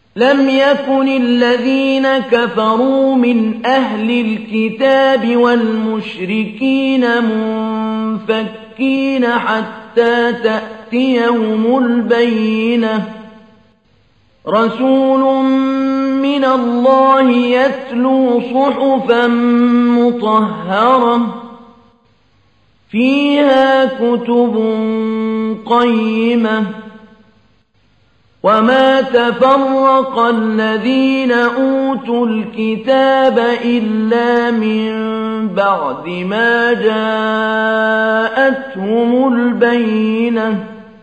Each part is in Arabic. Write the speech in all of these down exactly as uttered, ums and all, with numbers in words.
لم يكن الذين كفروا من أهل الكتاب والمشركين منفكين حتى تأتيهم البينة رسول من الله يتلو صحفا مطهرة فيها كتب قيمة وما تفرق الذين أوتوا الكتاب إلا من بعد ما جاءتهم البينة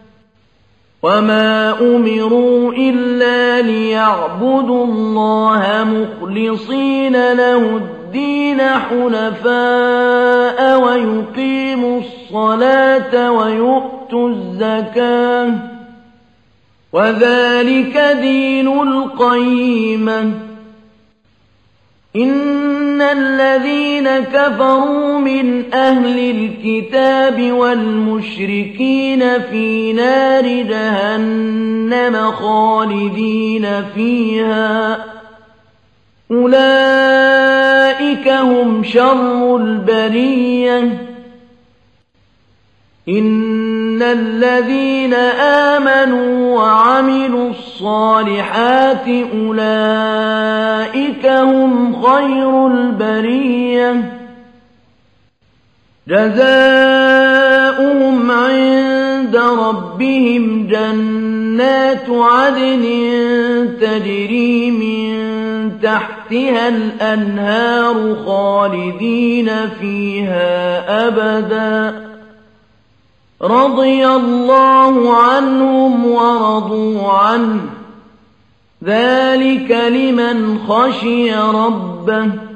وما أمروا إلا ليعبدوا الله مخلصين له الدين حنفاء ويقيموا الصلاة ويؤتوا الزكاة وذلك دين القيمة إن الذين كفروا من أهل الكتاب والمشركين في نار جهنم خالدين فيها أولئك هم شر البرية إن الذين آمنوا وعملوا الصالحات أولئك هم خير البرية جزاؤهم عند ربهم جنات عدن تجري من تحتها الأنهار خالدين فيها أبداً رضي الله عنهم ورضوا عنه ذلك لمن خشي ربه